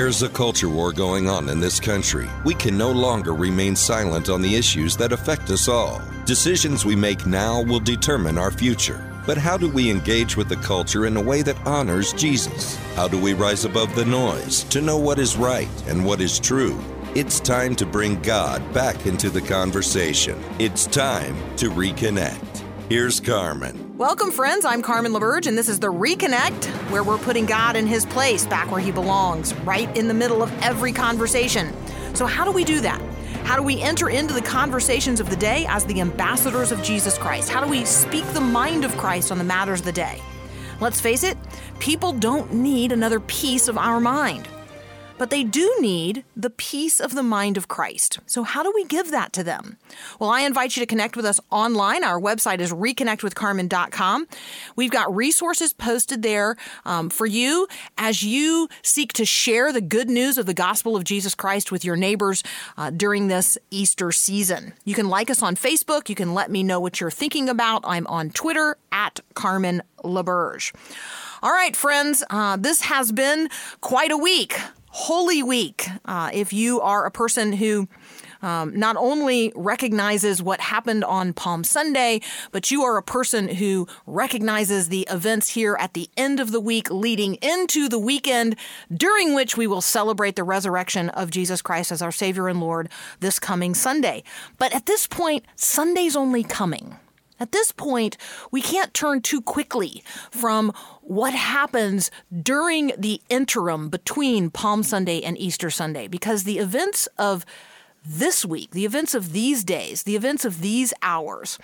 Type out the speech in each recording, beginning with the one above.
There's a culture war going on in this country. We can no longer remain silent on the issues that affect us all. Decisions we make now will determine our future. But how do we engage with the culture in a way that honors Jesus? How do we rise above the noise to know what is right and what is true? It's time to bring God back into the conversation. It's time to reconnect. Here's Carmen. Welcome, friends. I'm Carmen LaBerge, and this is The Reconnect, where we're putting God in his place, back where he belongs, right in the middle of every conversation. So how do we do that? How do we enter into the conversations of the day as the ambassadors of Jesus Christ? How do we speak the mind of Christ on the matters of the day? Let's face it, people don't need another piece of our mind. But they do need the peace of the mind of Christ. So how do we give that to them? Well, I invite you to connect with us online. Our website is reconnectwithcarmen.com. We've got resources posted there for you as you seek to share the good news of the gospel of Jesus Christ with your neighbors during this Easter season. You can like us on Facebook. You can let me know what you're thinking about. I'm on Twitter at Carmen LaBerge. All right, friends, this has been quite a week. Holy Week, if you are a person who not only recognizes what happened on Palm Sunday, but you are a person who recognizes the events here at the end of the week leading into the weekend, during which we will celebrate the resurrection of Jesus Christ as our Savior and Lord this coming Sunday. But at this point, Sunday's only coming. At this point, we can't turn too quickly from what happens during the interim between Palm Sunday and Easter Sunday, because the events of this week, the events of these days, the events of these hours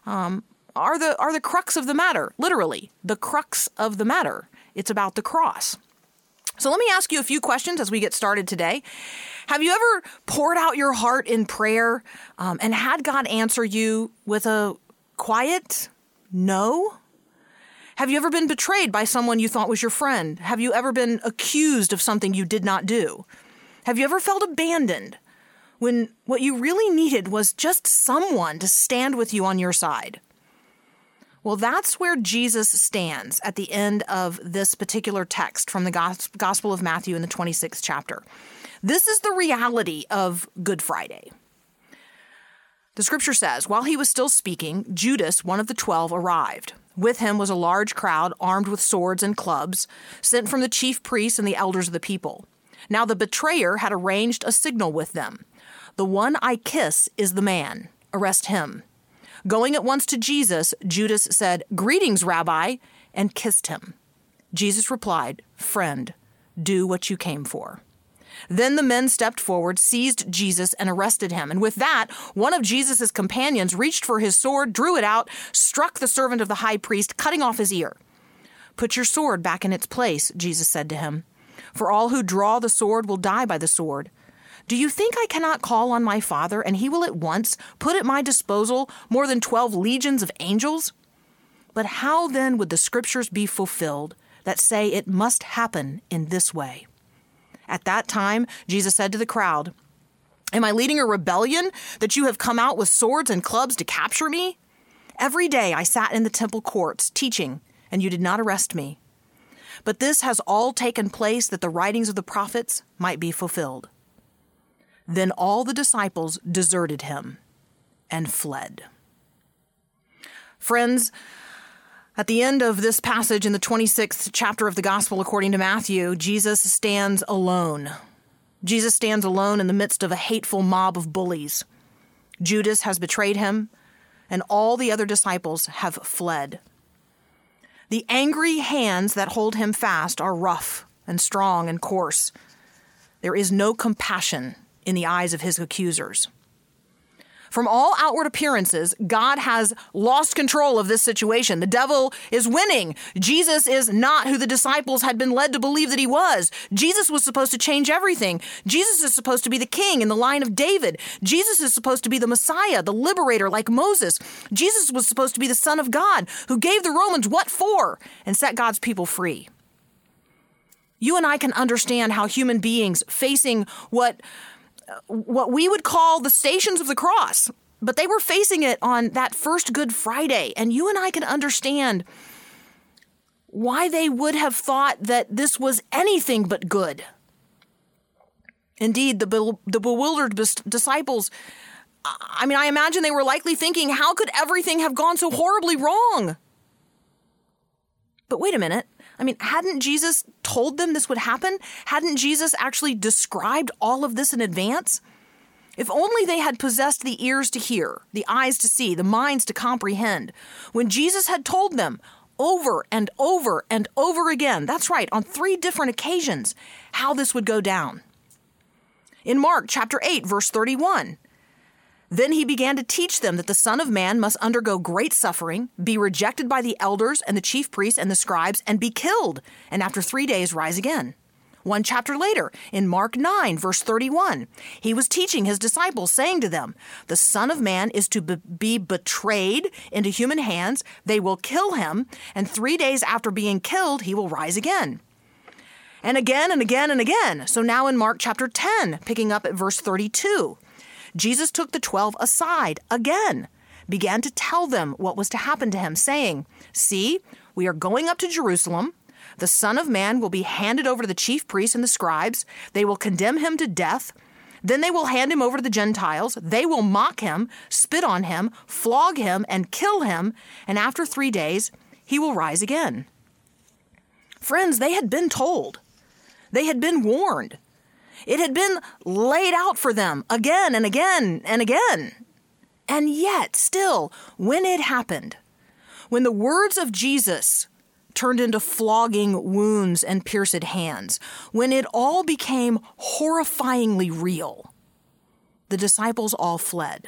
are the crux of the matter, literally, the crux of the matter. It's about the cross. So let me ask you a few questions as we get started today. Have you ever poured out your heart in prayer and had God answer you with a quiet no? Have you ever been betrayed by someone you thought was your friend? Have you ever been accused of something you did not do? Have you ever felt abandoned when what you really needed was just someone to stand with you on your side? Well, that's where Jesus stands at the end of this particular text from the Gospel of Matthew in the 26th chapter. This is the reality of Good Friday. The scripture says, while he was still speaking, Judas, one of the 12, arrived. With him was a large crowd armed with swords and clubs, sent from the chief priests and the elders of the people. Now the betrayer had arranged a signal with them. The one I kiss is the man. Arrest him. Going at once to Jesus, Judas said, "Greetings, Rabbi," and kissed him. Jesus replied, "Friend, do what you came for." Then the men stepped forward, seized Jesus, and arrested him. And with that, one of Jesus' companions reached for his sword, drew it out, struck the servant of the high priest, cutting off his ear. "Put your sword back in its place," Jesus said to him. "For all who draw the sword will die by the sword. Do you think I cannot call on my Father, and he will at once put at my disposal more than 12 legions of angels? But how then would the scriptures be fulfilled that say it must happen in this way?" At that time, Jesus said to the crowd, "Am I leading a rebellion that you have come out with swords and clubs to capture me? Every day I sat in the temple courts teaching, and you did not arrest me. But this has all taken place that the writings of the prophets might be fulfilled." Then all the disciples deserted him and fled. Friends, at the end of this passage in the 26th chapter of the Gospel according to Matthew, Jesus stands alone. Jesus stands alone in the midst of a hateful mob of bullies. Judas has betrayed him, and all the other disciples have fled. The angry hands that hold him fast are rough and strong and coarse. There is no compassion in the eyes of his accusers. From all outward appearances, God has lost control of this situation. The devil is winning. Jesus is not who the disciples had been led to believe that he was. Jesus was supposed to change everything. Jesus is supposed to be the king in the line of David. Jesus is supposed to be the Messiah, the liberator like Moses. Jesus was supposed to be the Son of God who gave the Romans what for and set God's people free. You and I can understand how human beings facing what we would call the stations of the cross, but they were facing it on that first Good Friday. And you and I can understand why they would have thought that this was anything but good. Indeed, the bewildered disciples, I imagine they were likely thinking, how could everything have gone so horribly wrong? But wait a minute. Hadn't Jesus told them this would happen? Hadn't Jesus actually described all of this in advance? If only they had possessed the ears to hear, the eyes to see, the minds to comprehend, when Jesus had told them over and over and over again, that's right, on 3 different occasions, how this would go down. In Mark chapter 8, verse 31, then he began to teach them that the Son of Man must undergo great suffering, be rejected by the elders and the chief priests and the scribes, and be killed, and after 3 days rise again. 1 chapter later, in Mark 9, verse 31, he was teaching his disciples, saying to them, the Son of Man is to be betrayed into human hands. They will kill him, and 3 days after being killed, he will rise again. And again and again and again. So now in Mark chapter 10, picking up at verse 32, Jesus took the 12 aside again, began to tell them what was to happen to him, saying, see, we are going up to Jerusalem. The Son of Man will be handed over to the chief priests and the scribes. They will condemn him to death. Then they will hand him over to the Gentiles. They will mock him, spit on him, flog him, and kill him. And after 3 days, he will rise again. Friends, they had been told. They had been warned. It had been laid out for them again and again and again. And yet, still, when it happened, when the words of Jesus turned into flogging wounds and pierced hands, when it all became horrifyingly real, the disciples all fled.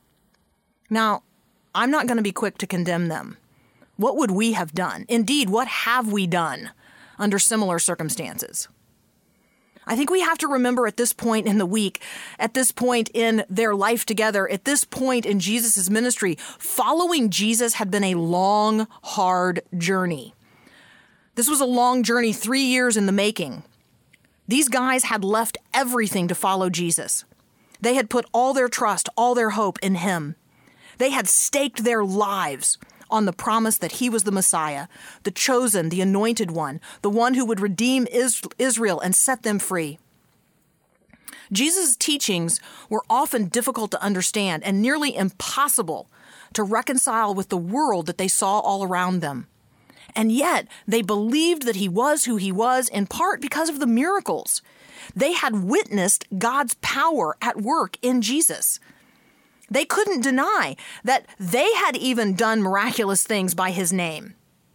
Now, I'm not going to be quick to condemn them. What would we have done? Indeed, what have we done under similar circumstances? I think we have to remember at this point in the week, at this point in their life together, at this point in Jesus' ministry, following Jesus had been a long, hard journey. This was a long journey, 3 years in the making. These guys had left everything to follow Jesus. They had put all their trust, all their hope in him. They had staked their lives on the promise that he was the Messiah, the chosen, the anointed one, the one who would redeem Israel and set them free. Jesus' teachings were often difficult to understand and nearly impossible to reconcile with the world that they saw all around them. And yet, they believed that he was who he was in part because of the miracles. They had witnessed God's power at work in Jesus. They couldn't deny that they had even done miraculous things by his name.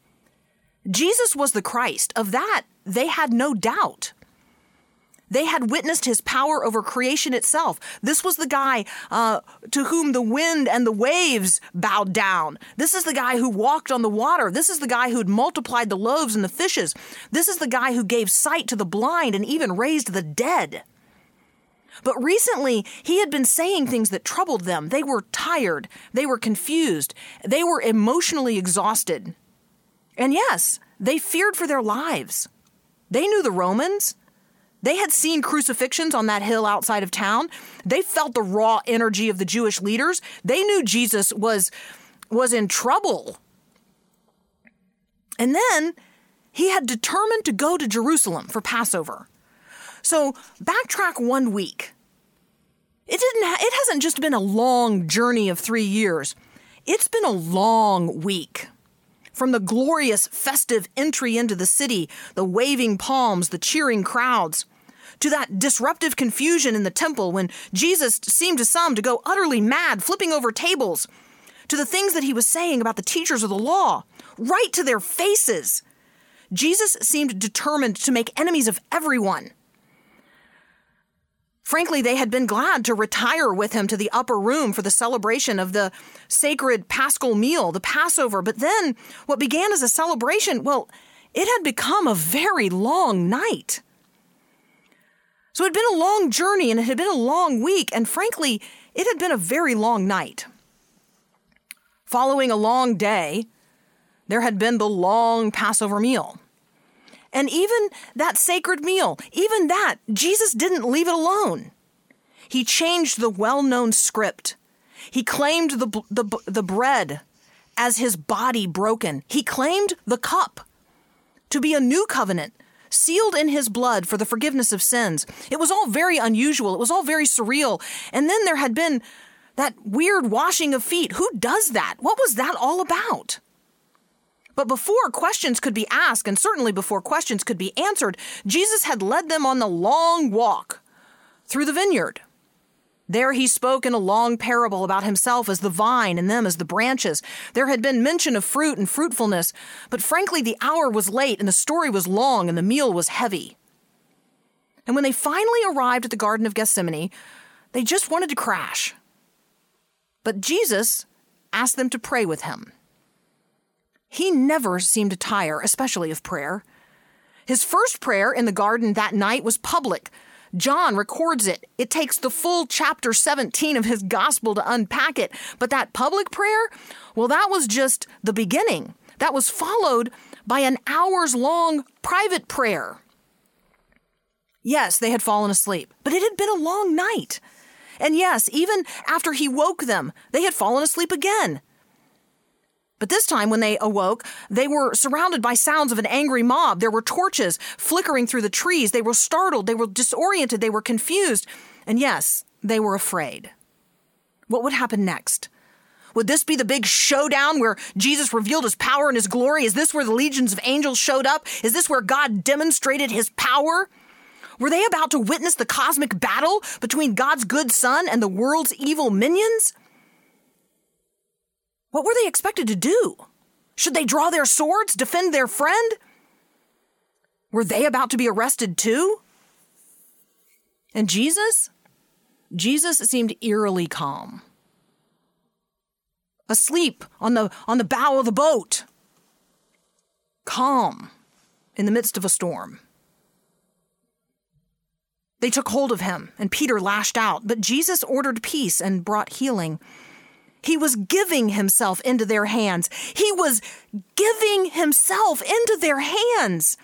Jesus was the Christ. Of that, they had no doubt. They had witnessed his power over creation itself. This was the guy to whom the wind and the waves bowed down. This is the guy who walked on the water. This is the guy who'd multiplied the loaves and the fishes. This is the guy who gave sight to the blind and even raised the dead. But recently, he had been saying things that troubled them. They were tired. They were confused. They were emotionally exhausted. And yes, they feared for their lives. They knew the Romans. They had seen crucifixions on that hill outside of town. They felt the raw energy of the Jewish leaders. They knew Jesus was in trouble. And then he had determined to go to Jerusalem for Passover. So backtrack 1 week. It hasn't just been a long journey of 3 years. It's been a long week. From the glorious festive entry into the city, the waving palms, the cheering crowds, to that disruptive confusion in the temple when Jesus seemed to some to go utterly mad, flipping over tables, to the things that he was saying about the teachers of the law, right to their faces. Jesus seemed determined to make enemies of everyone. Frankly, they had been glad to retire with him to the upper room for the celebration of the sacred Paschal meal, the Passover. But then what began as a celebration, well, it had become a very long night. So it had been a long journey and it had been a long week. And frankly, it had been a very long night. Following a long day, there had been the long Passover meal. And even that sacred meal, even that, Jesus didn't leave it alone. He changed the well-known script. He claimed the bread as his body broken. He claimed the cup to be a new covenant, sealed in his blood for the forgiveness of sins. It was all very unusual. It was all very surreal. And then there had been that weird washing of feet. Who does that? What was that all about? But before questions could be asked, and certainly before questions could be answered, Jesus had led them on the long walk through the vineyard. There he spoke in a long parable about himself as the vine and them as the branches. There had been mention of fruit and fruitfulness, but frankly, the hour was late and the story was long and the meal was heavy. And when they finally arrived at the Garden of Gethsemane, they just wanted to crash. But Jesus asked them to pray with him. He never seemed to tire, especially of prayer. His first prayer in the garden that night was public. John records it. It takes the full chapter 17 of his gospel to unpack it. But that public prayer, well, that was just the beginning. That was followed by an hours-long private prayer. Yes, they had fallen asleep, but it had been a long night. And yes, even after he woke them, they had fallen asleep again. But this time when they awoke, they were surrounded by sounds of an angry mob. There were torches flickering through the trees. They were startled. They were disoriented. They were confused. And yes, they were afraid. What would happen next? Would this be the big showdown where Jesus revealed his power and his glory? Is this where the legions of angels showed up? Is this where God demonstrated his power? Were they about to witness the cosmic battle between God's good son and the world's evil minions? What were they expected to do? Should they draw their swords, defend their friend? Were they about to be arrested too? And Jesus? Jesus seemed eerily calm. Asleep on the bow of the boat. Calm in the midst of a storm. They took hold of him, and Peter lashed out, but Jesus ordered peace and brought healing. He was giving himself into their hands. He was giving himself into their hands.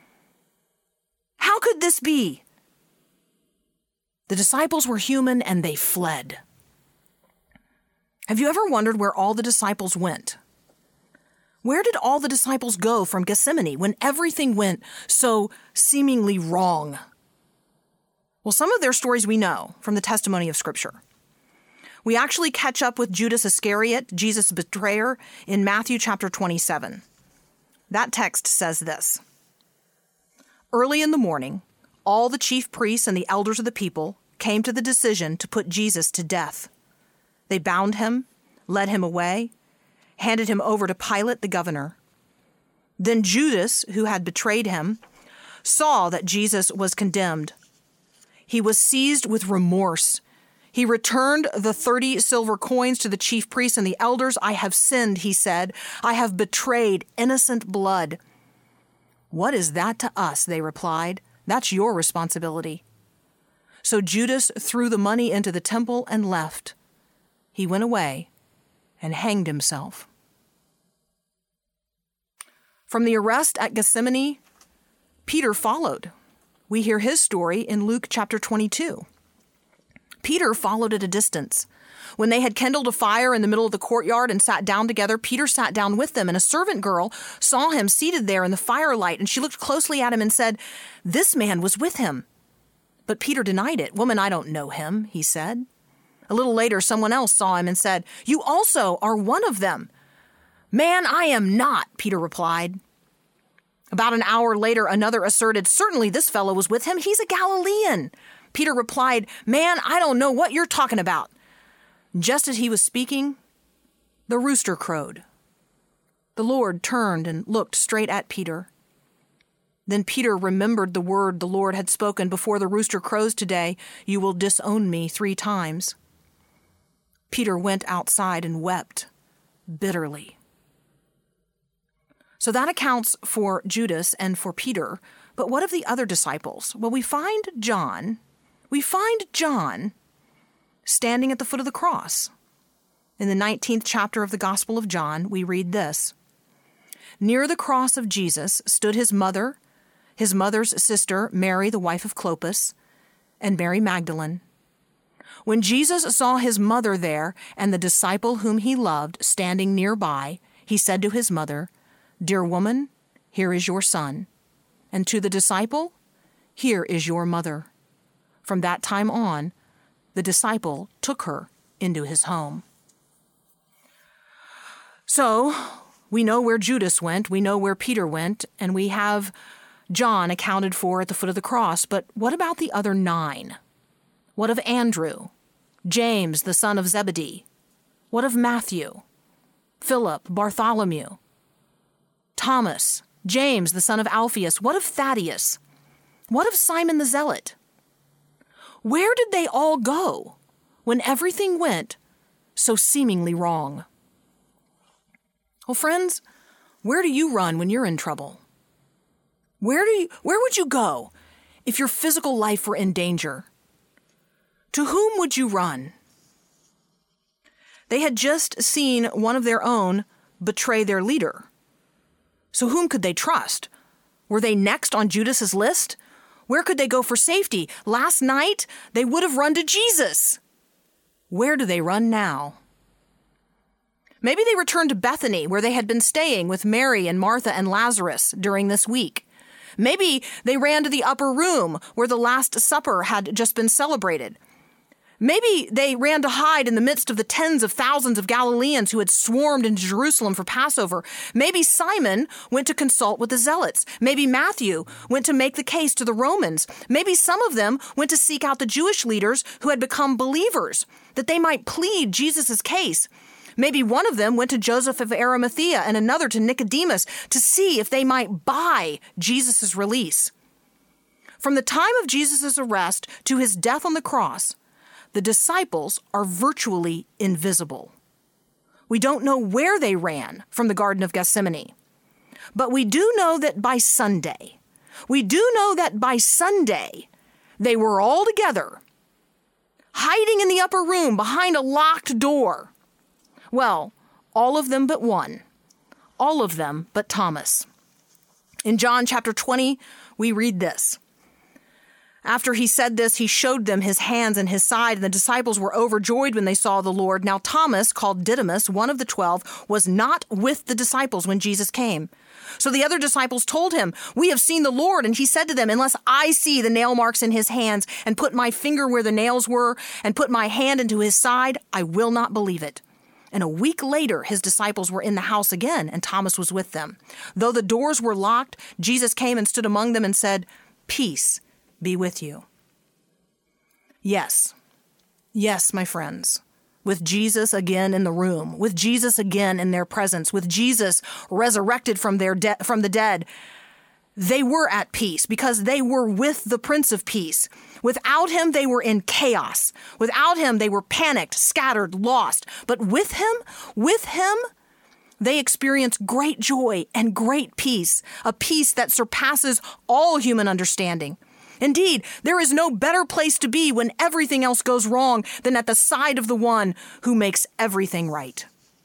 How could this be? The disciples were human and they fled. Have you ever wondered where all the disciples went? Where did all the disciples go from Gethsemane when everything went so seemingly wrong? Well, some of their stories we know from the testimony of Scripture. We actually catch up with Judas Iscariot, Jesus' betrayer, in Matthew chapter 27. That text says this: Early in the morning, all the chief priests and the elders of the people came to the decision to put Jesus to death. They bound him, led him away, handed him over to Pilate the governor. Then Judas, who had betrayed him, saw that Jesus was condemned. He was seized with remorse. He returned the 30 silver coins to the chief priests and the elders. I have sinned, he said. I have betrayed innocent blood. What is that to us? They replied. That's your responsibility. So Judas threw the money into the temple and left. He went away and hanged himself. From the arrest at Gethsemane, Peter followed. We hear his story in Luke chapter 22. Peter followed at a distance. When they had kindled a fire in the middle of the courtyard and sat down together, Peter sat down with them, and a servant girl saw him seated there in the firelight, and she looked closely at him and said, "This man was with him." But Peter denied it. "Woman, I don't know him," he said. A little later, someone else saw him and said, "You also are one of them." "Man, I am not," Peter replied. About an hour later, another asserted, "Certainly this fellow was with him. He's a Galilean." Peter replied, "Man, I don't know what you're talking about." Just as he was speaking, the rooster crowed. The Lord turned and looked straight at Peter. Then Peter remembered the word the Lord had spoken: "Before the rooster crows today, you will disown me 3 times. Peter went outside and wept bitterly. So that accounts for Judas and for Peter. But what of the other disciples? Well, we find John standing at the foot of the cross. In the 19th chapter of the Gospel of John, we read this: Near the cross of Jesus stood his mother, his mother's sister, Mary, the wife of Clopas, and Mary Magdalene. When Jesus saw his mother there and the disciple whom he loved standing nearby, he said to his mother, "Dear woman, here is your son." And to the disciple, here is your mother. From that time on, the disciple took her into his home. So, we know where Judas went, we know where Peter went, and we have John accounted for at the foot of the cross. But what about the other 9? What of Andrew, James, the son of Zebedee? What of Matthew, Philip, Bartholomew, Thomas, James, the son of Alphaeus? What of Thaddeus? What of Simon the Zealot? Where did they all go when everything went so seemingly wrong? Well, friends, where do you run when you're in trouble? Where would you go if your physical life were in danger? To whom would you run? They had just seen one of their own betray their leader. So whom could they trust? Were they next on Judas's list? Where could they go for safety? Last night, they would have run to Jesus. Where do they run now? Maybe they returned to Bethany, where they had been staying with Mary and Martha and Lazarus during this week. Maybe they ran to the upper room, where the Last Supper had just been celebrated. Maybe they ran to hide in the midst of the tens of thousands of Galileans who had swarmed into Jerusalem for Passover. Maybe Simon went to consult with the Zealots. Maybe Matthew went to make the case to the Romans. Maybe some of them went to seek out the Jewish leaders who had become believers, that they might plead Jesus' case. Maybe one of them went to Joseph of Arimathea and another to Nicodemus to see if they might buy Jesus' release. From the time of Jesus' arrest to his death on the cross, the disciples are virtually invisible. We don't know where they ran from the Garden of Gethsemane, but we do know that by Sunday, they were all together, hiding in the upper room behind a locked door. Well, all of them but one. All of them but Thomas. In John chapter 20, we read this. After he said this, he showed them his hands and his side, and the disciples were overjoyed when they saw the Lord. Now Thomas, called Didymus, one of the 12, was not with the disciples when Jesus came. So the other disciples told him, "We have seen the Lord." And he said to them, "Unless I see the nail marks in his hands, and put my finger where the nails were, and put my hand into his side, I will not believe it." And a week later, his disciples were in the house again, and Thomas was with them. Though the doors were locked, Jesus came and stood among them and said, "Peace be with you." Yes, my friends, with Jesus again in the room, with Jesus again in their presence, with Jesus resurrected from the dead, they were at peace because they were with the Prince of Peace. Without him, they were in chaos. Without him, they were panicked, scattered, lost. But with him, they experienced great joy and great peace, a peace that surpasses all human understanding. Indeed, there is no better place to be when everything else goes wrong than at the side of the one who makes everything right.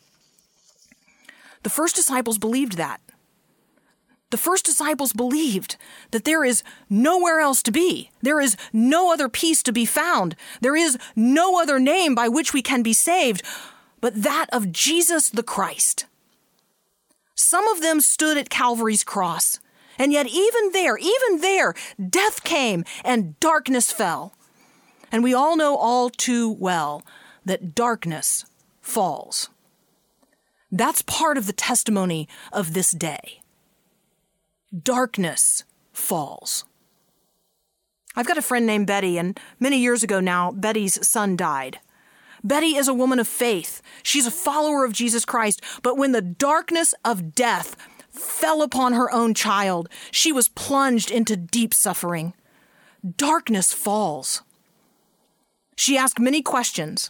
The first disciples believed that. The first disciples believed that there is nowhere else to be. There is no other peace to be found. There is no other name by which we can be saved but that of Jesus the Christ. Some of them stood at Calvary's cross, and yet even there, death came and darkness fell. And we all know all too well that darkness falls. That's part of the testimony of this day. Darkness falls. I've got a friend named Betty, and many years ago now, Betty's son died. Betty is a woman of faith. She's a follower of Jesus Christ. But when the darkness of death fell upon her own child, she was plunged into deep suffering. Darkness falls. She asked many questions,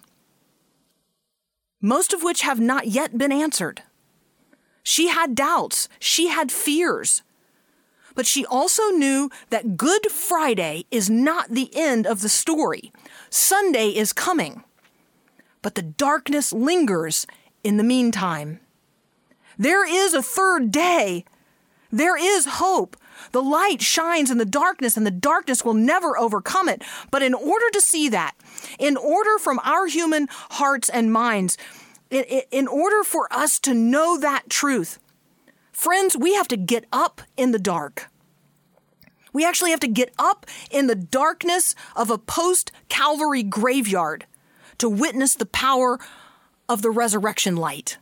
most of which have not yet been answered. She had doubts. She had fears. But she also knew that Good Friday is not the end of the story. Sunday is coming. But the darkness lingers in the meantime. There is a third day. There is hope. The light shines in the darkness, and the darkness will never overcome it. But in order to see that, in order from our human hearts and minds, in order for us to know that truth, friends, we have to get up in the dark. We actually have to get up in the darkness of a post-Calvary graveyard to witness the power of the resurrection light.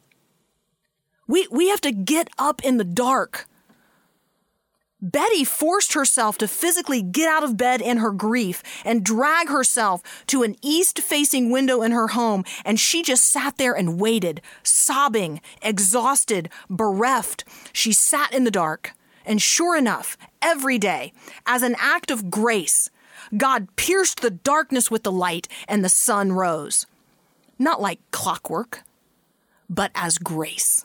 We have to get up in the dark. Betty forced herself to physically get out of bed in her grief and drag herself to an east-facing window in her home, and she just sat there and waited, sobbing, exhausted, bereft. She sat in the dark, and sure enough, every day, as an act of grace, God pierced the darkness with the light, and the sun rose. Not like clockwork, but as grace.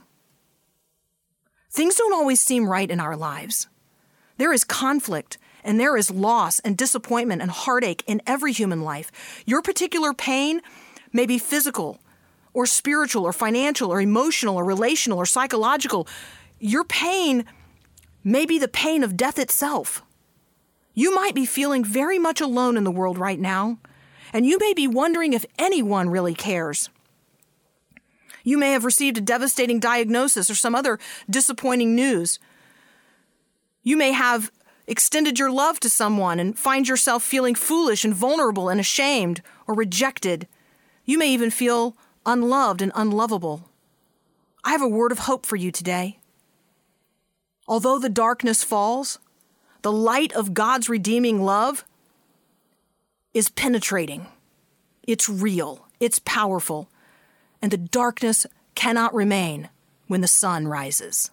Things don't always seem right in our lives. There is conflict, and there is loss and disappointment and heartache in every human life. Your particular pain may be physical or spiritual or financial or emotional or relational or psychological. Your pain may be the pain of death itself. You might be feeling very much alone in the world right now, and you may be wondering if anyone really cares. You may have received a devastating diagnosis or some other disappointing news. You may have extended your love to someone and find yourself feeling foolish and vulnerable and ashamed or rejected. You may even feel unloved and unlovable. I have a word of hope for you today. Although the darkness falls, the light of God's redeeming love is penetrating. It's real. It's powerful. And the darkness cannot remain when the sun rises.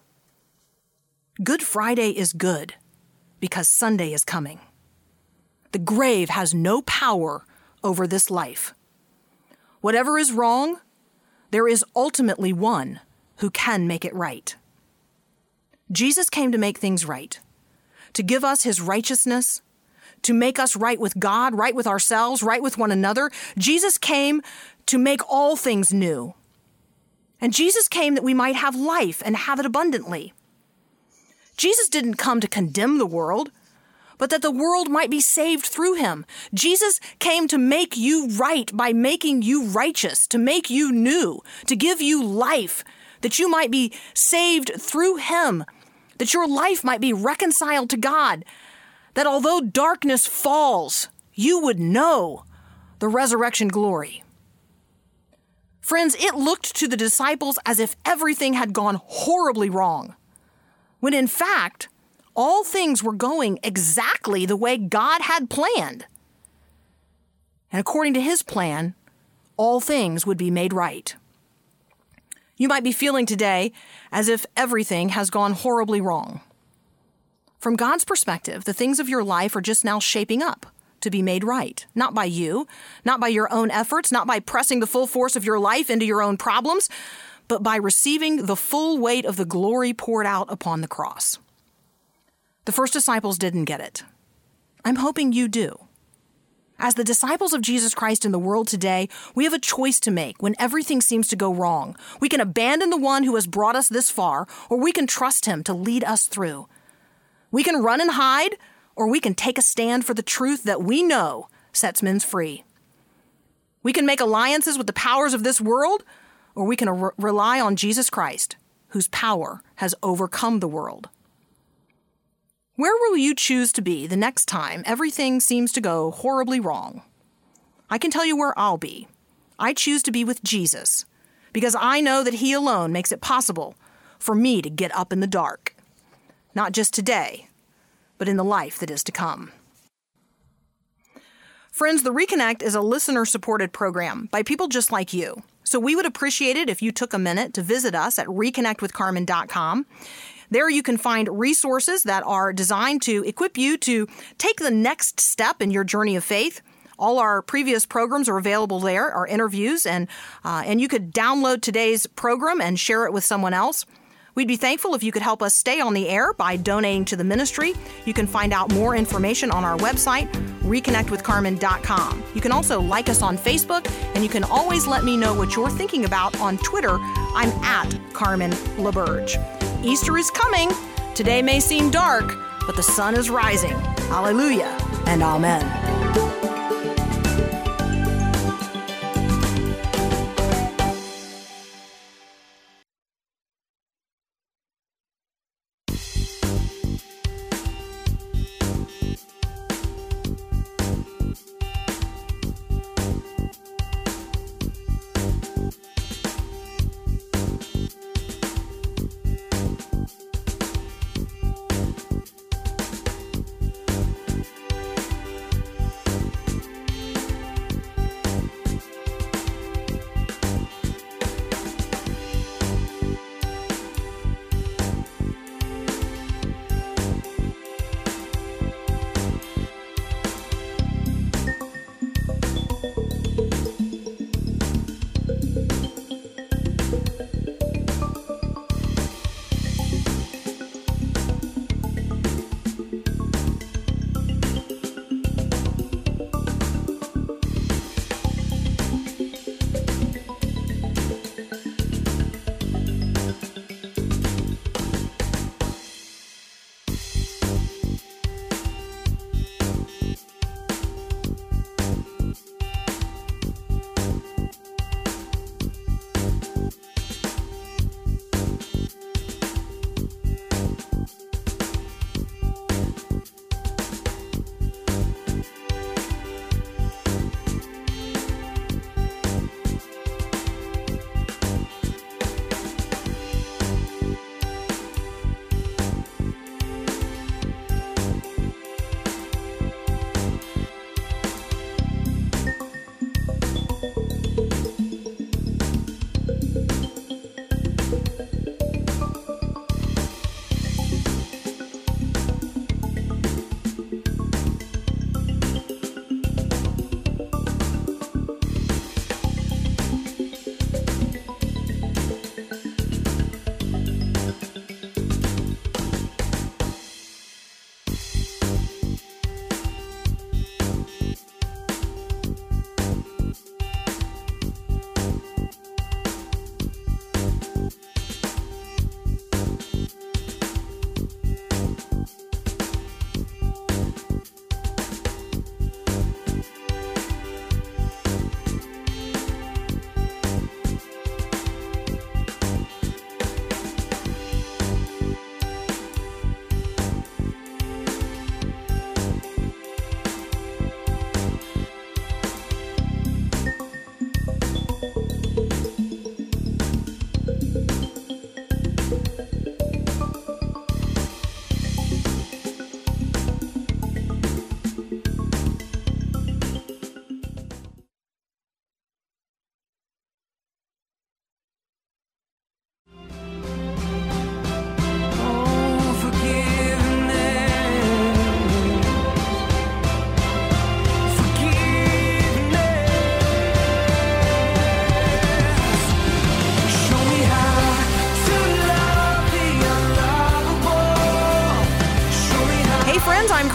Good Friday is good because Sunday is coming. The grave has no power over this life. Whatever is wrong, there is ultimately one who can make it right. Jesus came to make things right, to give us his righteousness, to make us right with God, right with ourselves, right with one another. Jesus came to make all things new. And Jesus came that we might have life and have it abundantly. Jesus didn't come to condemn the world, but that the world might be saved through him. Jesus came to make you right by making you righteous, to make you new, to give you life, that you might be saved through him, that your life might be reconciled to God, that although darkness falls, you would know the resurrection glory. Friends, it looked to the disciples as if everything had gone horribly wrong, when in fact, all things were going exactly the way God had planned. And according to his plan, all things would be made right. You might be feeling today as if everything has gone horribly wrong. From God's perspective, the things of your life are just now shaping up to be made right. Not by you, not by your own efforts, not by pressing the full force of your life into your own problems, but by receiving the full weight of the glory poured out upon the cross. The first disciples didn't get it. I'm hoping you do. As the disciples of Jesus Christ in the world today, we have a choice to make when everything seems to go wrong. We can abandon the one who has brought us this far, or we can trust him to lead us through. We can run and hide, or we can take a stand for the truth that we know sets men free. We can make alliances with the powers of this world, or we can rely on Jesus Christ, whose power has overcome the world. Where will you choose to be the next time everything seems to go horribly wrong? I can tell you where I'll be. I choose to be with Jesus, because I know that he alone makes it possible for me to get up in the dark. Not just today, but in the life that is to come. Friends, The Reconnect is a listener-supported program by people just like you. So we would appreciate it if you took a minute to visit us at reconnectwithcarmen.com. There you can find resources that are designed to equip you to take the next step in your journey of faith. All our previous programs are available there, our interviews, and you could download today's program and share it with someone else. We'd be thankful if you could help us stay on the air by donating to the ministry. You can find out more information on our website, reconnectwithcarmen.com. You can also like us on Facebook, and you can always let me know what you're thinking about on Twitter. I'm at Carmen LaBerge. Easter is coming. Today may seem dark, but the sun is rising. Hallelujah and amen.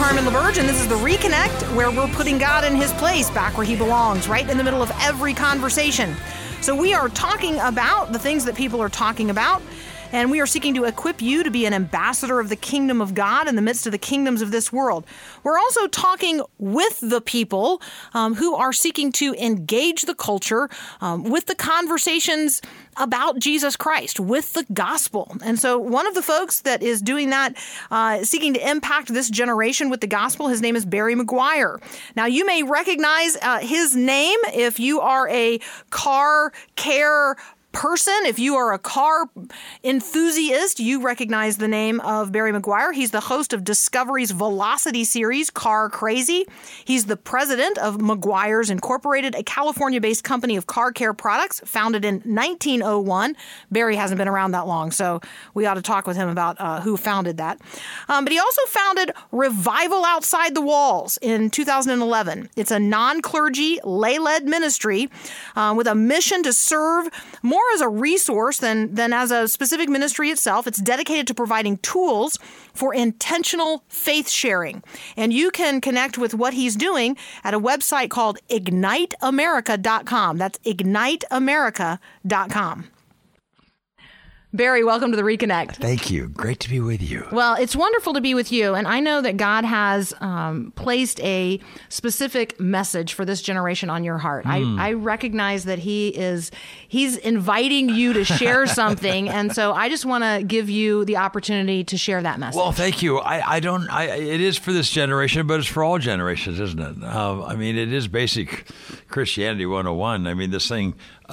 Carmen LaBerge, and this is the Reconnect, where we're putting God in his place, back where he belongs, right in the middle of every conversation. So we are talking about the things that people are talking about, and we are seeking to equip you to be an ambassador of the kingdom of God in the midst of the kingdoms of this world. We're also talking with the people who are seeking to engage the culture with the conversations about Jesus Christ, with the gospel. And so one of the folks that is doing that, seeking to impact this generation with the gospel, his name is Barry McGuire. Now, you may recognize his name if you are a car care person. If you are a car enthusiast, you recognize the name of Barry McGuire. He's the host of Discovery's Velocity series, Car Crazy. He's the president of McGuire's Incorporated, a California-based company of car care products, founded in 1901. Barry hasn't been around that long, so we ought to talk with him about who founded that. But he also founded Revival Outside the Walls in 2011. It's a non-clergy, lay-led ministry with a mission to serve more as a resource than as a specific ministry itself. It's dedicated to providing tools for intentional faith sharing. And you can connect with what he's doing at a website called IgniteAmerica.com. That's IgniteAmerica.com. Barry, welcome to the Reconnect. Thank you. Great to be with you. Well, it's wonderful to be with you. And I know that God has placed a specific message for this generation on your heart. I recognize that he's inviting you to share something. And so I just want to give you the opportunity to share that message. Well, thank you. It is for this generation, but it's for all generations, isn't it? It is basic Christianity 101. I mean, this thing,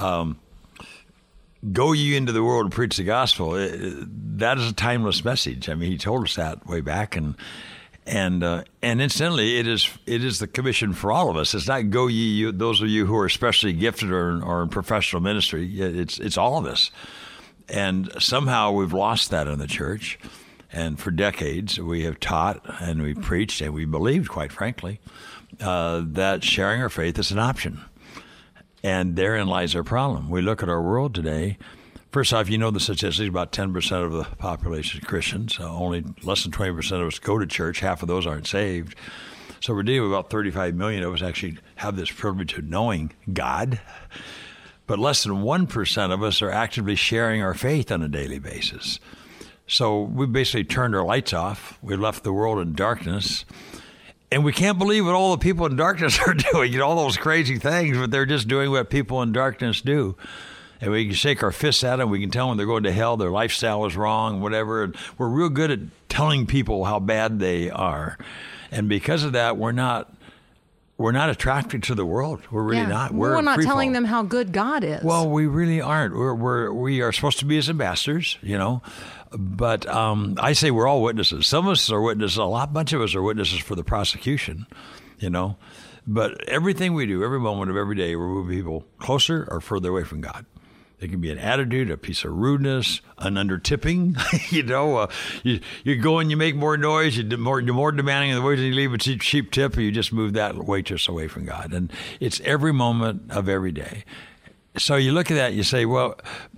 go ye into the world and preach the gospel. That is a timeless message. I mean, he told us that way back, and incidentally, it is the commission for all of us. It's not go ye, those of you who are especially gifted or in professional ministry. It's all of us, and somehow we've lost that in the church. And for decades, we have taught and we preached and we believed, quite frankly, that sharing our faith is an option. And therein lies our problem. We look at our world today. First off, you know the statistics, about 10% of the population is Christians. Only less than 20% of us go to church. Half of those aren't saved. So we're dealing with about 35 million of us actually have this privilege of knowing God. But less than 1% of us are actively sharing our faith on a daily basis. So we basically turned our lights off. We left the world in darkness. And we can't believe what all the people in darkness are doing, all those crazy things, but they're just doing what people in darkness do. And we can shake our fists at them. We can tell them they're going to hell, their lifestyle is wrong, whatever. And we're real good at telling people how bad they are. And because of that, we're not attracted to the world. We're really not. We're not telling them how good God is. Well, we really aren't. We are supposed to be his ambassadors, But I say we're all witnesses. Some of us are witnesses. A bunch of us are witnesses for the prosecution, But everything we do, every moment of every day, we're moving people closer or further away from God. It can be an attitude, a piece of rudeness, an under-tipping. You go and you make more noise, you're more demanding of the wages, and you leave a cheap tip, or you just move that waitress away from God. And it's every moment of every day. So you look at that, you say, well,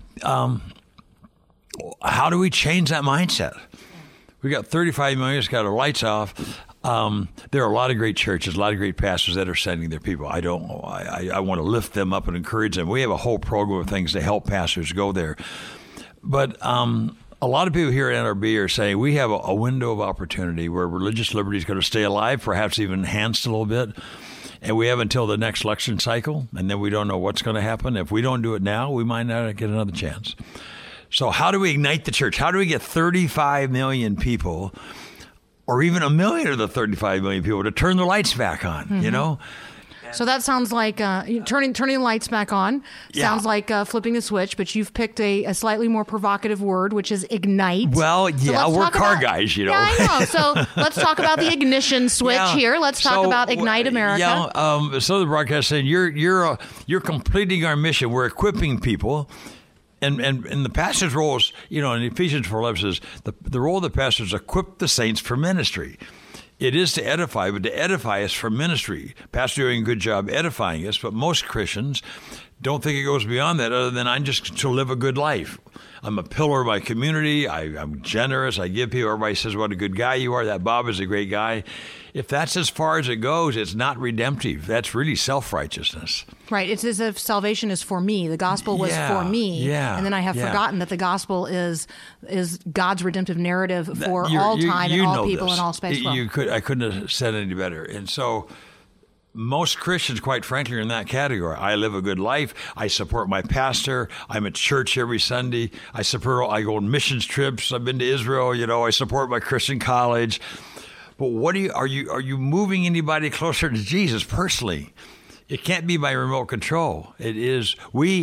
how do we change that mindset? We got 35 million, it's got our lights off. There are a lot of great churches, a lot of great pastors that are sending their people. I want to lift them up and encourage them. We have a whole program of things to help pastors go there. But a lot of people here at NRB are saying we have a window of opportunity where religious liberty is going to stay alive, perhaps even enhanced a little bit. And we have until the next election cycle, and then we don't know what's going to happen. If we don't do it now, we might not get another chance. So how do we ignite the church? How do we get 35 million people, or even a million of the 35 million people, to turn the lights back on, So that sounds like turning the lights back on. Sounds like flipping the switch, but you've picked a slightly more provocative word, which is ignite. Well, yeah, we're car guys, Yeah, I know. So let's talk about the ignition switch here. Let's talk about Ignite America. So the broadcast saying you're completing our mission. We're equipping people. And the pastor's role is, in Ephesians 4:11 says, the role of the pastor is equip the saints for ministry. It is to edify, but to edify us for ministry. Pastor doing a good job edifying us, but most Christians don't think it goes beyond that other than I'm just to live a good life. I'm a pillar of my community. I'm generous. I give people. Everybody says what a good guy you are. That Bob is a great guy. If that's as far as it goes, it's not redemptive. That's really self-righteousness. Right. It's as if salvation is for me. The gospel was for me. Yeah. And then I have forgotten that the gospel is God's redemptive narrative for all time and all people and all space. I couldn't have said any better. And so most Christians, quite frankly, are in that category. I live a good life. I support my pastor. I'm at church every Sunday. I go on missions trips. I've been to Israel. I support my Christian college. But are you moving anybody closer to Jesus personally? It can't be by remote control. It is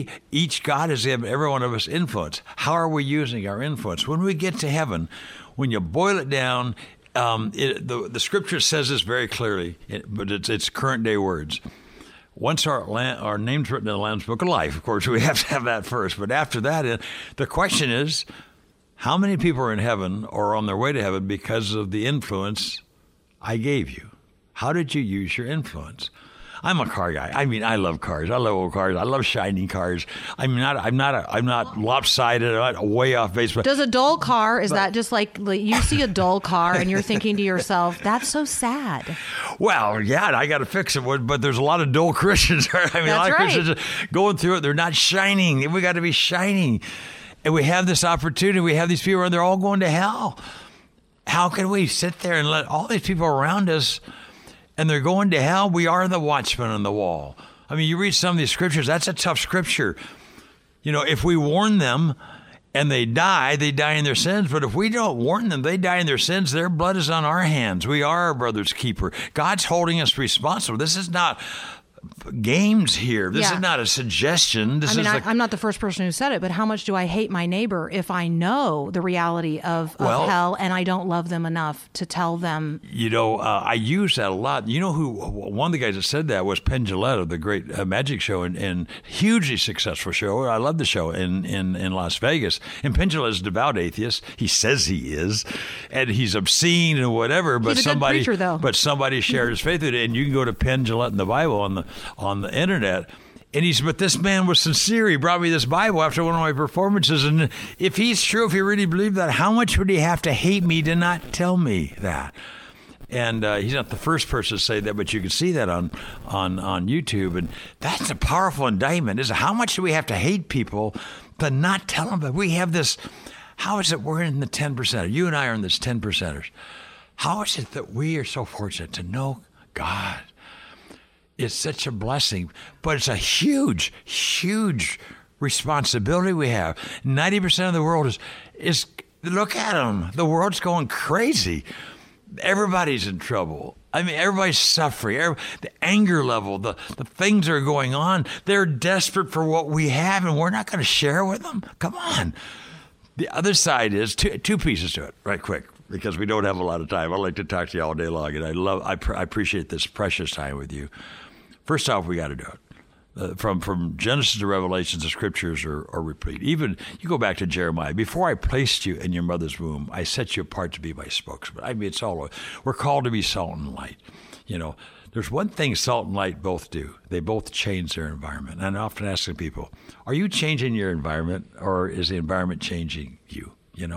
God has given every one of us influence. How are we using our influence? When we get to heaven, when you boil it down, the scripture says this very clearly, but it's current day words. Once our name's written in the Lamb's Book of Life, of course, we have to have that first. But after that, the question is, how many people are in heaven or on their way to heaven because of the influence I gave you? How did you use your influence? I'm a car guy. I mean, I love cars. I love old cars. I love shiny cars. I'm not lopsided. I'm not way off base. Does a dull car, is that just like you see a dull car and you're thinking to yourself, that's so sad? Well, yeah, I got to fix it. But there's a lot of dull Christians. A lot of Christians going through it. They're not shining. We got to be shining. And we have this opportunity. We have these people, and they're all going to hell. How can we sit there and let all these people around us, and they're going to hell? We are the watchmen on the wall. I mean, you read some of these scriptures. That's a tough scripture. If we warn them and they die in their sins. But if we don't warn them, they die in their sins. Their blood is on our hands. We are our brother's keeper. God's holding us responsible. This is not games here. This is not a suggestion. I'm not the first person who said it, but how much do I hate my neighbor if I know the reality of hell and I don't love them enough to tell them? I use that a lot. One of the guys that said that was Penn Jillette of the great magic show and hugely successful show. I love the show in Las Vegas. And Penn Jillette is a devout atheist. He says he is, and he's obscene and whatever. But he's a good preacher, though. But somebody shared his faith with it, and you can go to Penn Jillette in the Bible on the internet, and but this man was sincere. He brought me this Bible after one of my performances, and if he's true, if he really believed that, how much would he have to hate me to not tell me that? And he's not the first person to say that, but you can see that on YouTube, and that's a powerful indictment. Is how much do we have to hate people to not tell them that we have this? How is it we're in the 10%? You and I are in this 10%ers. How is it that we are so fortunate to know God? It's such a blessing, but it's a huge, huge responsibility we have. 90% of the world is look at them. The world's going crazy. Everybody's in trouble. I mean, everybody's suffering. The anger level, the things that are going on, they're desperate for what we have, and we're not going to share with them? Come on. The other side is two pieces to it, right quick, because we don't have a lot of time. I like to talk to you all day long, and I appreciate this precious time with you. First off, we got to do it. From Genesis to Revelation, the scriptures are replete. Even you go back to Jeremiah. Before I placed you in your mother's womb, I set you apart to be my spokesman. I mean, it's all. We're called to be salt and light. There's one thing salt and light both do. They both change their environment. And I often ask people, are you changing your environment, or is the environment changing you?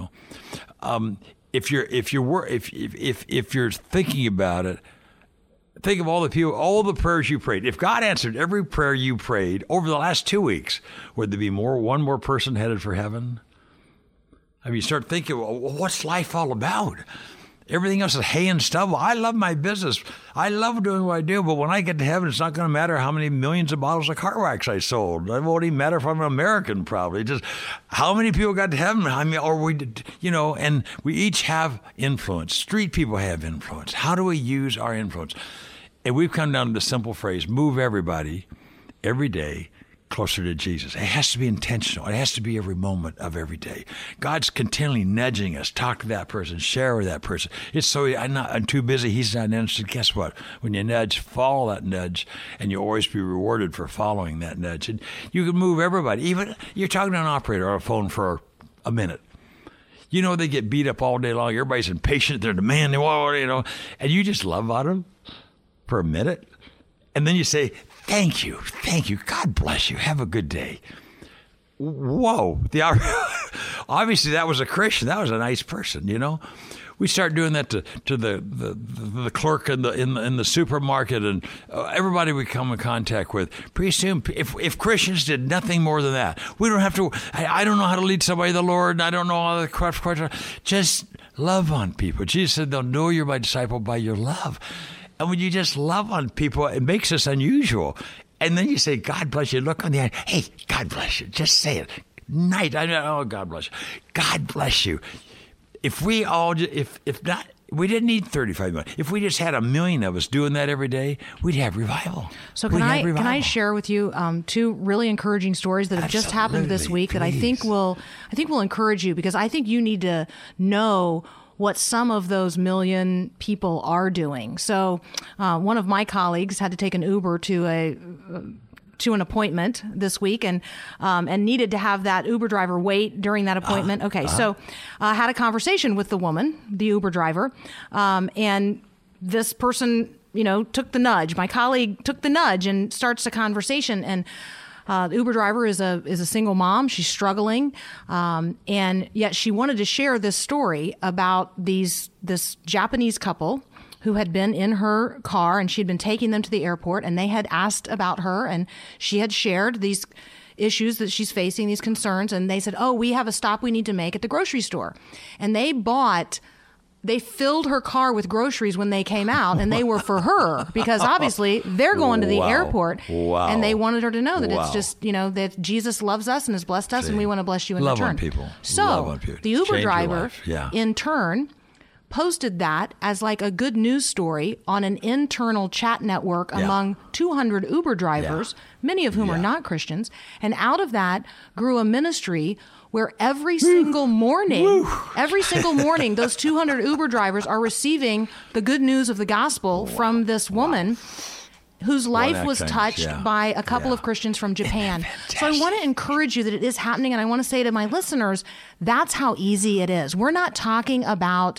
If you're thinking about it. Think of all the people, all the prayers you prayed. If God answered every prayer you prayed over the last 2 weeks, would there be one more person headed for heaven? I mean, you start thinking, well, what's life all about? Everything else is hay and stubble. I love my business. I love doing what I do, but when I get to heaven, it's not going to matter how many millions of bottles of car wax I sold. It won't even matter if I'm an American, probably. Just how many people got to heaven? I mean, and we each have influence. Street people have influence. How do we use our influence? And we've come down to the simple phrase, move everybody, every day, closer to Jesus. It has to be intentional. It has to be every moment of every day. God's continually nudging us. Talk to that person. Share with that person. It's so I'm too busy. He's not interested. Guess what? When you nudge, follow that nudge, and you'll always be rewarded for following that nudge. And you can move everybody. Even you're talking to an operator on a phone for a minute. They get beat up all day long. Everybody's impatient. They're demanding, and you just love on them for a minute. And then you say, Thank you. God bless you. Have a good day. Whoa. Obviously, that was a Christian. That was a nice person, you know. We start doing that to the clerk in the supermarket and everybody we come in contact with. Pretty soon, if Christians did nothing more than that, we don't have to. I don't know how to lead somebody to the Lord. I don't know all the questions. Just love on people. Jesus said, "They'll know you're my disciple by your love." And when you just love on people, it makes us unusual. And then you say, "God bless you." Look on the eye. Hey, God bless you. Just say it. Night. I know. Oh, God bless you. God bless you. If we all, if not, we didn't need 35 million. If we just had 1 million of us doing that every day, we'd have revival. So can I share with you 2 really encouraging stories that have just happened this week that I think will encourage you, because I think you need to know what some of those 1 million people are doing. So one of my colleagues had to take an Uber to an appointment this week and needed to have that Uber driver wait during that appointment. So I had a conversation with the woman, the Uber driver, and this person, took the nudge. My colleague took the nudge and starts a conversation. And the Uber driver is a single mom. She's struggling, and yet she wanted to share this story about this Japanese couple who had been in her car, and she'd been taking them to the airport, and they had asked about her, and she had shared these issues that she's facing, these concerns, and they said, "Oh, we have a stop we need to make at the grocery store." And they filled her car with groceries when they came out, and they were for her, because obviously they're going to the airport, and they wanted her to know that it's just, that Jesus loves us and has blessed us, and we want to bless you in return. Love on people. So the Uber driver, in turn, posted that as like a good news story on an internal chat network among 200 Uber drivers, many of whom are not Christians. And out of that grew a ministry where every single morning, those 200 Uber drivers are receiving the good news of the gospel from this woman whose life was touched by a couple of Christians from Japan. So I want to encourage you that it is happening. And I want to say to my listeners, that's how easy it is. We're not talking about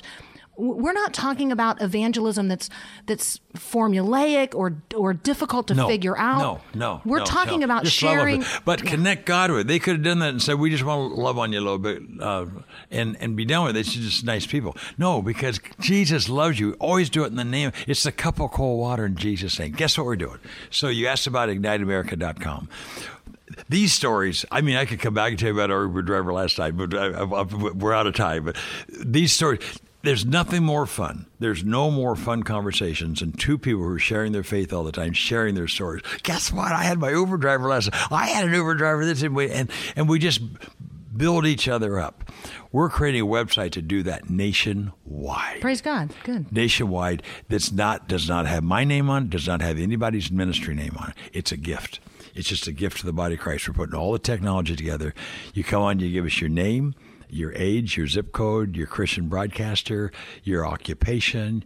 evangelism that's formulaic or difficult to figure out. No. We're talking about just sharing. But connect God with it. They could have done that and said, "We just want to love on you a little bit and be done with it. It's just nice people." No, because Jesus loves you. Always do it in the name. It's the cup of cold water in Jesus' name. Guess what we're doing? So you asked about IgniteAmerica.com. These stories, I mean, I could come back and tell you about our Uber driver last time, but we're out of time. But these stories... There's nothing more fun. There's no more fun conversations than 2 people who are sharing their faith all the time, sharing their stories. Guess what? I had my Uber driver last night. I had an Uber driver this, and we just build each other up. We're creating a website to do that nationwide. Praise God. Good. Nationwide. Does not have my name on it, does not have anybody's ministry name on it. It's a gift. It's just a gift to the body of Christ. We're putting all the technology together. You come on, you give us your name, your age, your zip code, your Christian broadcaster, your occupation,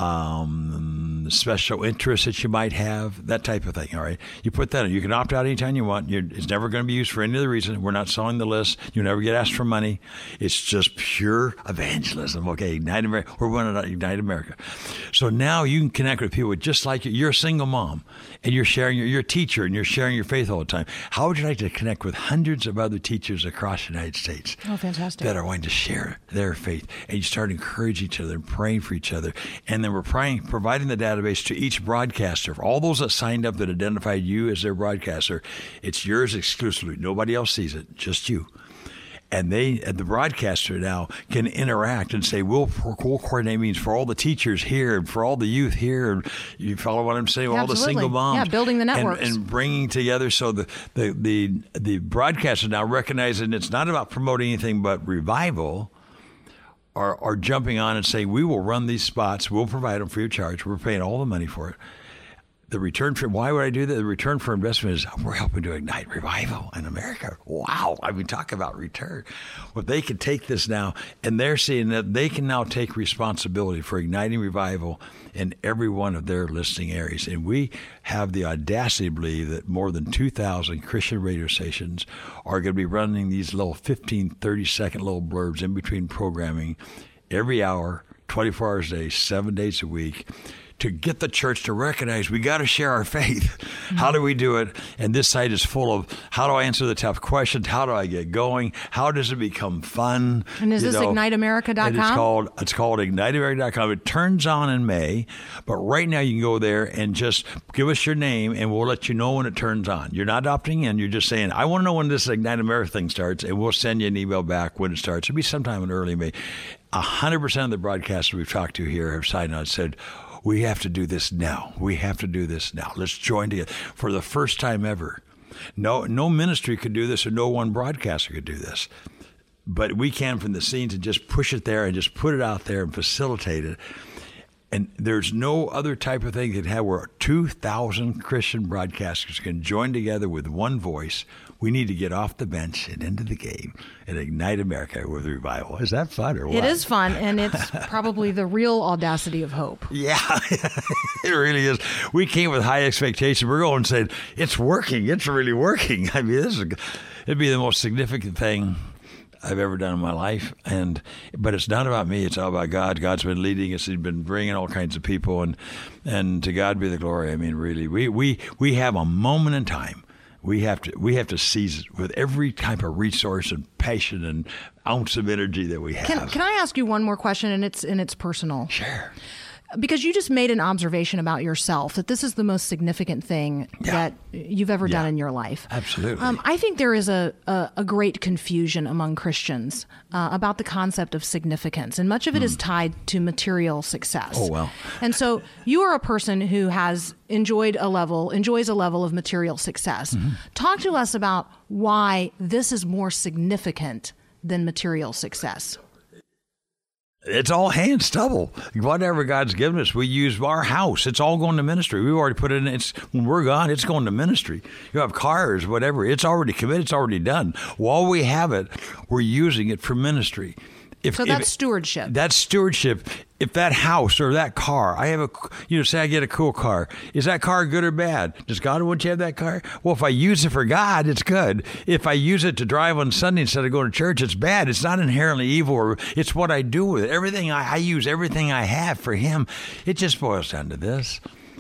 special interests that you might have, that type of thing, all right? You put that in. You can opt out anytime you want. It's never going to be used for any other reason. We're not selling the list. You'll never get asked for money. It's just pure evangelism, okay? Ignite America. We're running out Ignite America. So now you can connect with people just like you. You're a single mom, and you're sharing, you're a teacher, and you're sharing your faith all the time. How would you like to connect with hundreds of other teachers across the United States? Oh, fantastic. That are wanting to share their faith, and you start encouraging each other and praying for each other. And then we're providing the database to each broadcaster. For all those that signed up that identified you as their broadcaster, it's yours exclusively. Nobody else sees it, just you. And the broadcaster now can interact and say, we'll coordinate meetings for all the teachers here and for all the youth here. And you follow what I'm saying? All the single moms. Yeah, building the networks. And bringing together. So the broadcaster now recognizing it's not about promoting anything but revival, are jumping on and saying, we will run these spots. We'll provide them free of charge. We're paying all the money for it. The return for, why would I do that? The return for investment is we're helping to ignite revival in America. Wow. I mean, talk about return. Well, they can take this now, and they're seeing that they can now take responsibility for igniting revival in every one of their listening areas. And we have the audacity to believe that more than 2,000 Christian radio stations are going to be running these little 15, 30-second little blurbs in between programming every hour, 24 hours a day, 7 days a week, to get the church to recognize we got to share our faith. How do we do it? And this site is full of how do I answer the tough questions? How do I get going? How does it become fun? And is this IgniteAmerica.com? It's called IgniteAmerica.com. It turns on in May, but right now you can go there and just give us your name and we'll let you know when it turns on. You're not opting in. You're just saying, I want to know when this Ignite America thing starts, and we'll send you an email back when it starts. It'll be sometime in early May. 100% of the broadcasters we've talked to here have signed on and said, we have to do this now. We have to do this now. Let's join together. For the first time ever, no ministry could do this, or no one broadcaster could do this. But we can from the scenes and just push it there and just put it out there and facilitate it. And there's no other type of thing that have where 2,000 Christian broadcasters can join together with one voice. We need to get off the bench and into the game and ignite America with revival. Is that fun or what? It is fun, and it's probably the real audacity of hope. Yeah, it really is. We came with high expectations. We're going and saying, it's working. It's really working. I mean, it'd be the most significant thing I've ever done in my life, but it's not about me. It's all about God. God's been leading us. He's been bringing all kinds of people, and to God be the glory. I mean, really, we have a moment in time. We have to seize it with every type of resource and passion and ounce of energy that we have. Can I ask you one more question, and it's personal? Sure. Because you just made an observation about yourself that this is the most significant thing that you've ever done in your life. Absolutely. I think there is a great confusion among Christians about the concept of significance, and much of it is tied to material success. Oh, well. And so you are a person who has enjoys a level of material success. Mm-hmm. Talk to us about why this is more significant than material success. It's all hand stubble. Whatever God's given us, we use our house. It's all going to ministry. We've already put it in. When we're gone, it's going to ministry. You have cars, whatever. It's already committed. It's already done. While we have it, we're using it for ministry. So that's stewardship. That's stewardship. If that house or that car, say I get a cool car. Is that car good or bad? Does God want you to have that car? Well, if I use it for God, it's good. If I use it to drive on Sunday instead of going to church, it's bad. It's not inherently evil. It's what I do with it. Everything I use everything I have for Him. It just boils down to this.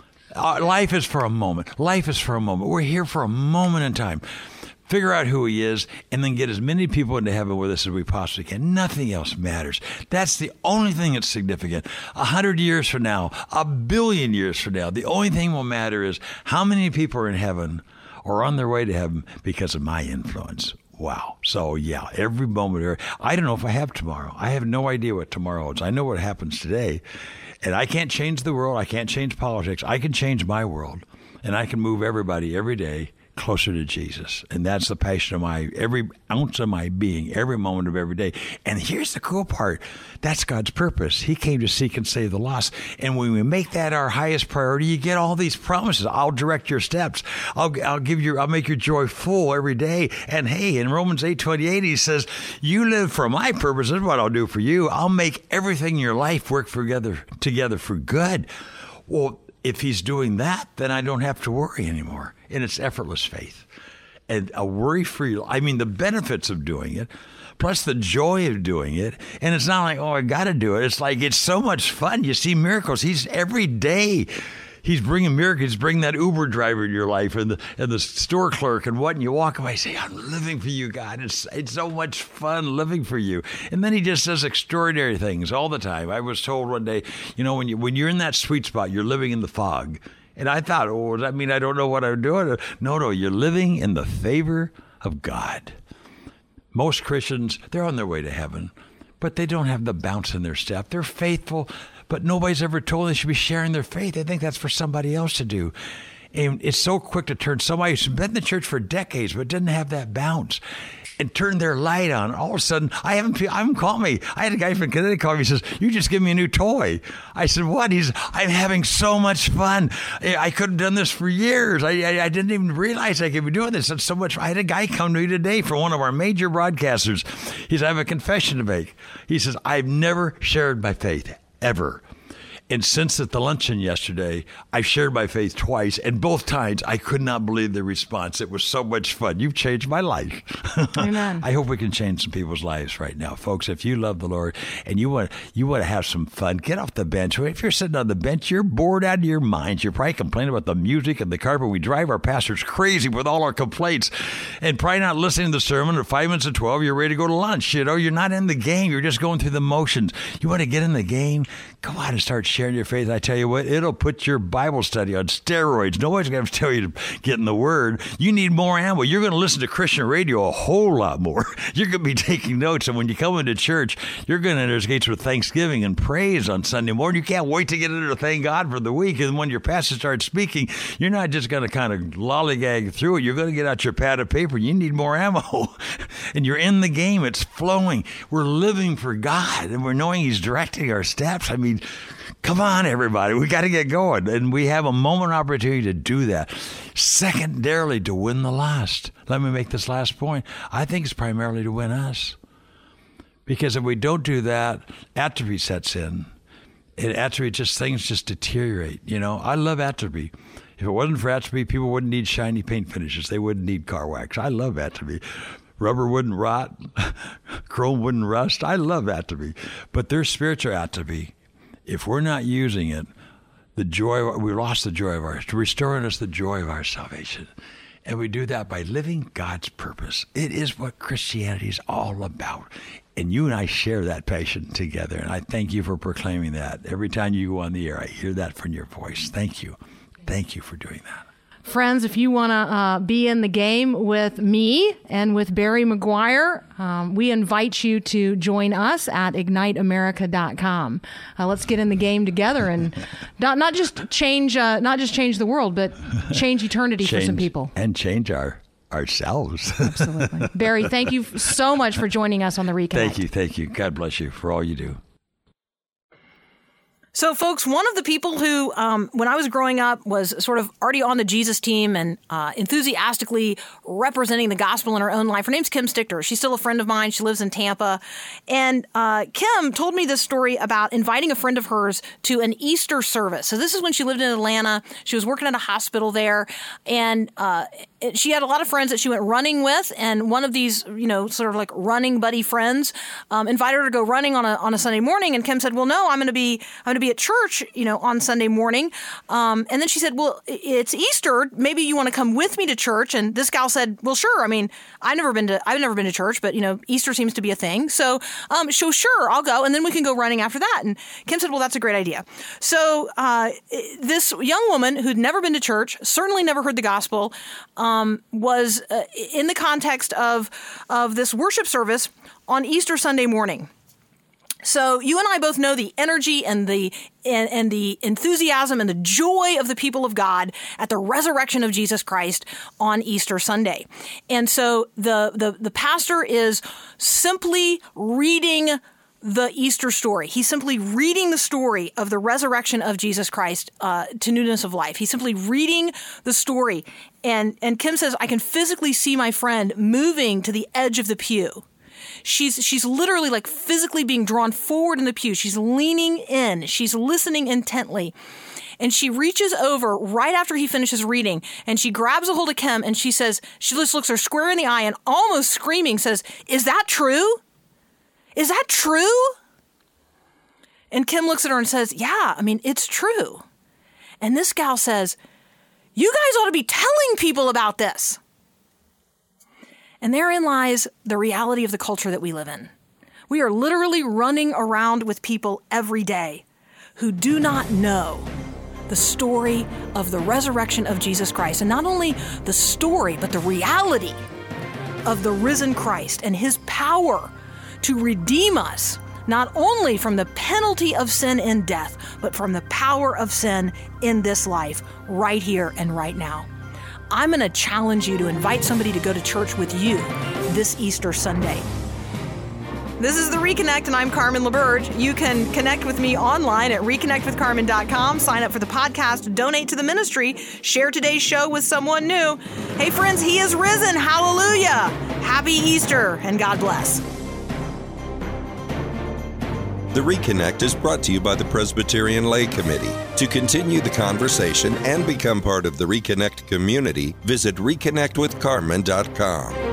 Life is for a moment. Life is for a moment. We're here for a moment in time. Figure out who He is, and then get as many people into heaven with us as we possibly can. Nothing else matters. That's the only thing that's significant. 100 years from now, 1 billion years from now, the only thing will matter is how many people are in heaven or on their way to heaven because of my influence. Wow. So, every moment. I don't know if I have tomorrow. I have no idea what tomorrow is. I know what happens today, and I can't change the world. I can't change politics. I can change my world, and I can move everybody every day closer to Jesus. And that's the passion of every ounce of my being, every moment of every day. And here's the cool part. That's God's purpose. He came to seek and save the lost. And when we make that our highest priority, you get all these promises. I'll direct your steps. I'll make your joy full every day. And hey, in Romans 8:28, He says, you live for my purpose. This is what I'll do for you. I'll make everything in your life work together for good. Well, if He's doing that, then I don't have to worry anymore. And it's effortless faith. And a worry-free, the benefits of doing it, plus the joy of doing it. And it's not like, I got to do it. It's like, it's so much fun. You see miracles. Every day, He's bringing miracles. He's bringing that Uber driver in your life and the store clerk and you walk away and say, I'm living for you, God. It's so much fun living for you. And then He just does extraordinary things all the time. I was told one day, when you're in that sweet spot, you're living in the fog. And I thought, does that mean I don't know what I'm doing? No, you're living in the favor of God. Most Christians, they're on their way to heaven, but they don't have the bounce in their step. They're faithful, but nobody's ever told they should be sharing their faith. They think that's for somebody else to do. And it's so quick to turn somebody who's been in the church for decades but didn't have that bounce and turn their light on. All of a sudden, I haven't called me. I had a guy from Connecticut call me. He says, you just give me a new toy. I said, what? I'm having so much fun. I could have done this for years. I didn't even realize I could be doing this. It's so much. I had a guy come to me today from one of our major broadcasters. He said, I have a confession to make. He says, I've never shared my faith, ever. And since at the luncheon yesterday, I've shared my faith twice, and both times I could not believe the response. It was so much fun. You've changed my life. Amen. I hope we can change some people's lives right now. Folks, if you love the Lord and you want to have some fun, get off the bench. If you're sitting on the bench, you're bored out of your minds. You're probably complaining about the music and the carpet. We drive our pastors crazy with all our complaints and probably not listening to the sermon. At 5 minutes to 12, you're ready to go to lunch. You're not in the game. You're just going through the motions. You want to get in the game? Go out and start sharing your faith. I tell you what, it'll put your Bible study on steroids. Nobody's going to tell you to get in the Word. You need more ammo. You're going to listen to Christian radio a whole lot more. You're going to be taking notes. And when you come into church, you're going to enter His gates with thanksgiving and praise on Sunday morning. You can't wait to get into thank God for the week. And when your pastor starts speaking, you're not just going to kind of lollygag through it. You're going to get out your pad of paper. You need more ammo. And you're in the game. It's flowing. We're living for God. And we're knowing He's directing our steps. I mean, come on, everybody. We got to get going. And we have a moment opportunity to do that. Secondarily, to win the lost. Let me make this last point. I think it's primarily to win us. Because if we don't do that, atrophy sets in. And atrophy, things just deteriorate. I love atrophy. If it wasn't for atrophy, people wouldn't need shiny paint finishes. They wouldn't need car wax. I love atrophy. Rubber wouldn't rot. Chrome wouldn't rust. I love atrophy. But there's spiritual atrophy. If we're not using it, we lost the joy of restoring us the joy of our salvation. And we do that by living God's purpose. It is what Christianity is all about. And you and I share that passion together. And I thank you for proclaiming that. Every time you go on the air, I hear that from your voice. Thank you. Thank you for doing that. Friends, if you want to be in the game with me and with Barry McGuire, we invite you to join us at igniteamerica.com. Let's get in the game together and not just change the world, but change eternity for some people. And change ourselves. Absolutely. Barry, thank you so much for joining us on the Reconnect. Thank you. God bless you for all you do. So, folks, one of the people who, when I was growing up, was sort of already on the Jesus team and enthusiastically representing the gospel in her own life. Her name's Kim Stichter. She's still a friend of mine. She lives in Tampa. And Kim told me this story about inviting a friend of hers to an Easter service. So this is when she lived in Atlanta. She was working at a hospital there. And she had a lot of friends that she went running with. And one of these, sort of like running buddy friends invited her to go running on a Sunday morning. And Kim said, well, no, I'm going to be at church, on Sunday morning. And then she said, well, it's Easter. Maybe you want to come with me to church. And this gal said, well, sure. I mean, I've never been to church, but Easter seems to be a thing. So sure, I'll go. And then we can go running after that. And Kim said, well, that's a great idea. So this young woman who'd never been to church, certainly never heard the gospel, was in the context of this worship service on Easter Sunday morning. So you and I both know the energy and the enthusiasm and the joy of the people of God at the resurrection of Jesus Christ on Easter Sunday. And so the pastor is simply reading the Easter story. He's simply reading the story of the resurrection of Jesus Christ to newness of life. He's simply reading the story. And Kim says, I can physically see my friend moving to the edge of the pew. She's literally like physically being drawn forward in the pew. She's leaning in. She's listening intently. And she reaches over right after he finishes reading, and she grabs a hold of Kim, and she says, she just looks her square in the eye and almost screaming says, is that true? Is that true? And Kim looks at her and says, yeah, I mean, it's true. And this gal says, you guys ought to be telling people about this. And therein lies the reality of the culture that we live in. We are literally running around with people every day who do not know the story of the resurrection of Jesus Christ. And not only the story, but the reality of the risen Christ and His power to redeem us, not only from the penalty of sin and death, but from the power of sin in this life, right here and right now. I'm going to challenge you to invite somebody to go to church with you this Easter Sunday. This is The Reconnect, and I'm Carmen LaBerge. You can connect with me online at reconnectwithcarmen.com, sign up for the podcast, donate to the ministry, share today's show with someone new. Hey, friends, He is risen. Hallelujah. Happy Easter, and God bless. The Reconnect is brought to you by the Presbyterian Lay Committee. To continue the conversation and become part of the Reconnect community, visit reconnectwithcarmen.com.